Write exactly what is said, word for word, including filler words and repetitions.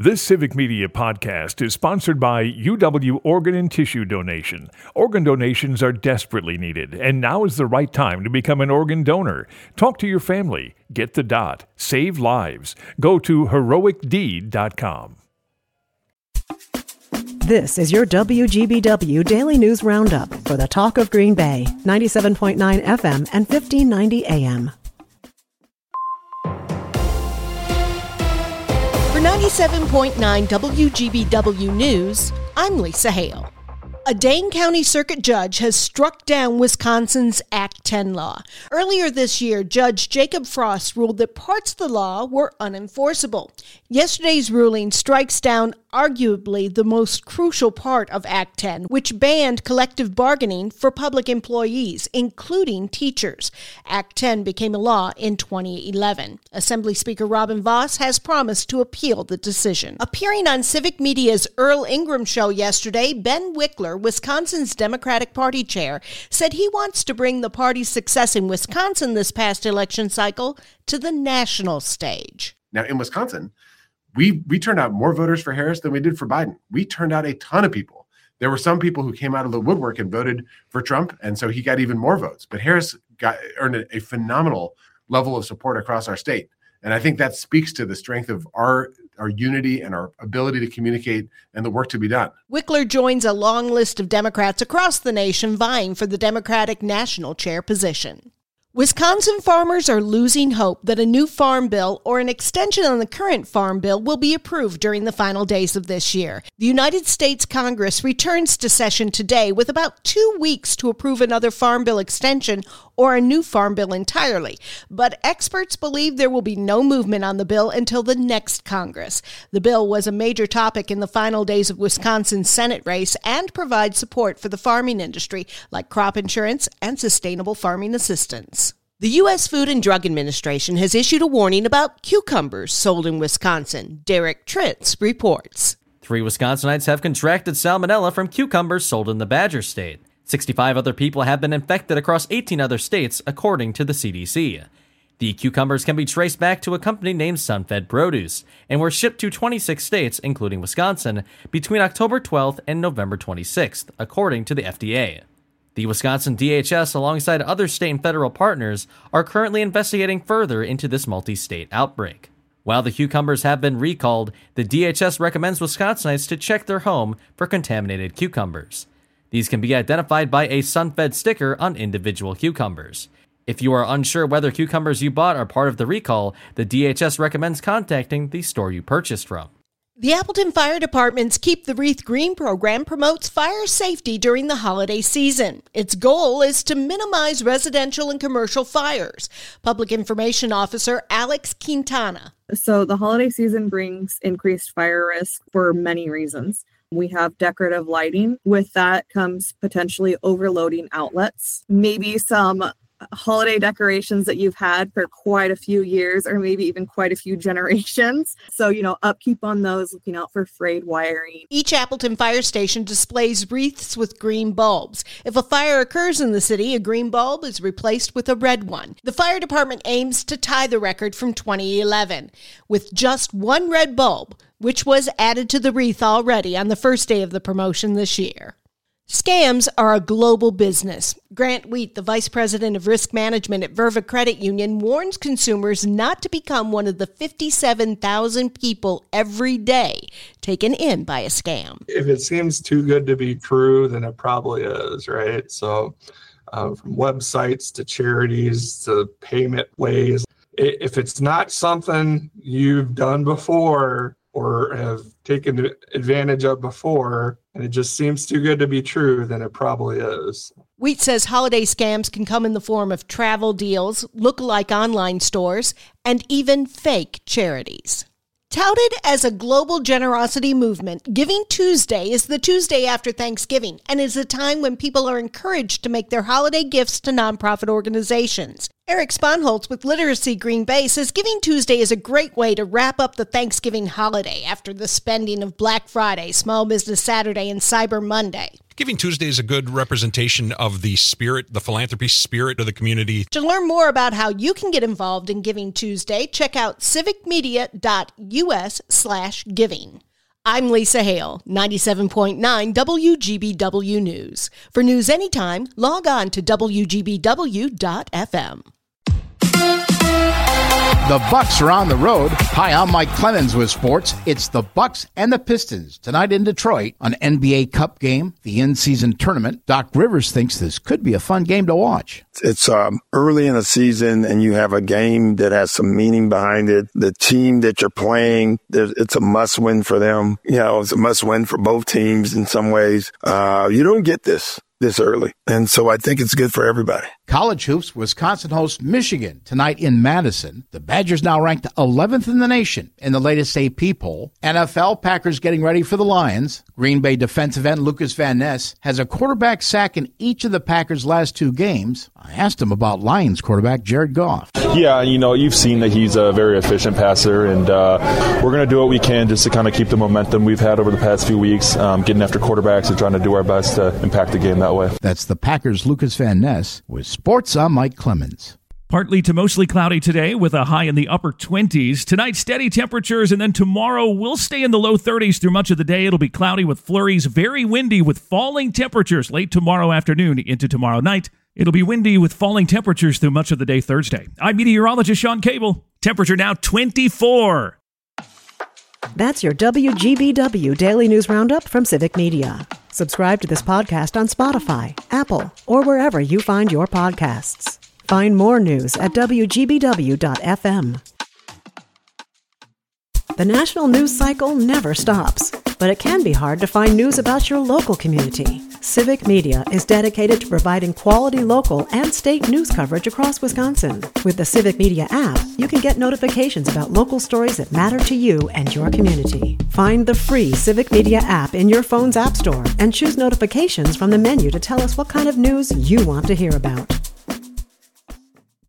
This Civic Media podcast is sponsored by U W Organ and Tissue Donation. Organ donations are desperately needed, and now is the right time to become an organ donor. Talk to your family. Get the dot. Save lives. Go to heroic deed dot com. This is your W G B W Daily News Roundup for the Talk of Green Bay, ninety-seven point nine F M and fifteen ninety A M. For ninety-seven point nine W G B W News, I'm Lisa Hale. A Dane County Circuit judge has struck down Wisconsin's Act ten law. Earlier this year, Judge Jacob Frost ruled that parts of the law were unenforceable. Yesterday's ruling strikes down arguably the most crucial part of Act ten, which banned collective bargaining for public employees, including teachers. Act ten became a law in twenty eleven. Assembly Speaker Robin Vos has promised to appeal the decision. Appearing on Civic Media's Earl Ingram show yesterday, Ben Wickler, Wisconsin's Democratic Party chair, said he wants to bring the party's success in Wisconsin this past election cycle to the national stage. Now, in Wisconsin, we we turned out more voters for Harris than we did for Biden. We turned out a ton of people. There were some people who came out of the woodwork and voted for Trump, and so he got even more votes. But Harris got earned a, a phenomenal level of support across our state. And I think that speaks to the strength of our our unity and our ability to communicate and the work to be done. Wickler joins a long list of Democrats across the nation vying for the Democratic national chair position. Wisconsin farmers are losing hope that a new farm bill or an extension on the current farm bill will be approved during the final days of this year. The United States Congress returns to session today with about two weeks to approve another farm bill extension or a new farm bill entirely. But experts believe there will be no movement on the bill until the next Congress. The bill was a major topic in the final days of Wisconsin's Senate race and provides support for the farming industry, like crop insurance and sustainable farming assistance. The U S Food and Drug Administration has issued a warning about cucumbers sold in Wisconsin. Derek Tritz reports. Three Wisconsinites have contracted salmonella from cucumbers sold in the Badger State. sixty-five other people have been infected across eighteen other states, according to the C D C. The cucumbers can be traced back to a company named Sunfed Produce and were shipped to twenty-six states, including Wisconsin, between October twelfth and November twenty-sixth, according to the F D A. The Wisconsin D H S, alongside other state and federal partners, are currently investigating further into this multi-state outbreak. While the cucumbers have been recalled, the D H S recommends Wisconsinites to check their home for contaminated cucumbers. These can be identified by a Sunfed sticker on individual cucumbers. If you are unsure whether cucumbers you bought are part of the recall, the D H S recommends contacting the store you purchased from. The Appleton Fire Department's Keep the Wreath Green program promotes fire safety during the holiday season. Its goal is to minimize residential and commercial fires. Public Information Officer Alex Quintana. So the holiday season brings increased fire risk for many reasons. We have decorative lighting. With that comes potentially overloading outlets, maybe some holiday decorations that you've had for quite a few years or maybe even quite a few generations. So, you know, upkeep on those, looking out for frayed wiring. Each Appleton fire station displays wreaths with green bulbs. If a fire occurs in the city, a green bulb is replaced with a red one. The fire department aims to tie the record from twenty eleven with just one red bulb, which was added to the wreath already on the first day of the promotion this year. Scams are a global business. Grant Wheat, the vice president of risk management at Verva Credit Union, warns consumers not to become one of the fifty-seven thousand people every day taken in by a scam. If it seems too good to be true, then it probably is, right? So uh, from websites to charities to payment ways, if it's not something you've done before or have taken advantage of before, and it just seems too good to be true, then it probably is. Wheat says holiday scams can come in the form of travel deals, look-alike online stores, and even fake charities. Touted as a global generosity movement, Giving Tuesday is the Tuesday after Thanksgiving and is a time when people are encouraged to make their holiday gifts to nonprofit organizations. Eric Sponholtz with Literacy Green Bay says Giving Tuesday is a great way to wrap up the Thanksgiving holiday after the spending of Black Friday, Small Business Saturday, and Cyber Monday. To Giving Tuesday is a good representation of the spirit, the philanthropy spirit of the community. To learn more about how you can get involved in Giving Tuesday, check out civicmedia.us slash giving. I'm Lisa Hale, ninety-seven point nine W G B W News. For news anytime, log on to W G B W dot F M. The Bucks are on the road. Hi, I'm Mike Clemens with sports. It's the Bucks and the Pistons tonight in Detroit, an N B A Cup game, the in-season tournament. Doc Rivers thinks this could be a fun game to watch. It's um, early in the season, and you have a game that has some meaning behind it. The team that you're playing, it's a must-win for them. You know, it's a must-win for both teams in some ways. Uh, you don't get this this early, and so I think it's good for everybody. College hoops, Wisconsin hosts Michigan tonight in Madison. The Badgers now ranked eleventh in the nation in the latest A P poll. N F L, Packers getting ready for the Lions. Green Bay defensive end Lucas Van Ness has a quarterback sack in each of the Packers' last two games. I asked him about Lions quarterback Jared Goff. Yeah, you know, you've seen that he's a very efficient passer, and uh, we're going to do what we can just to kind of keep the momentum we've had over the past few weeks, um, getting after quarterbacks and trying to do our best to impact the game that way. That's the Packers' Lucas Van Ness with Sports. I'm Mike Clemens. Partly to mostly cloudy today with a high in the upper twenties. Tonight, steady temperatures, and then tomorrow we'll stay in the low thirties through much of the day. It'll be cloudy with flurries, very windy with falling temperatures late tomorrow afternoon into tomorrow night. It'll be windy with falling temperatures through much of the day Thursday. I'm meteorologist Sean Cable. Temperature now twenty-four. That's your W G B W Daily News Roundup from Civic Media. Subscribe to this podcast on Spotify, Apple, or wherever you find your podcasts. Find more news at W G B W dot F M. The national news cycle never stops, but it can be hard to find news about your local community. Civic Media is dedicated to providing quality local and state news coverage across Wisconsin. With the Civic Media app, you can get notifications about local stories that matter to you and your community. Find the free Civic Media app in your phone's app store and choose notifications from the menu to tell us what kind of news you want to hear about.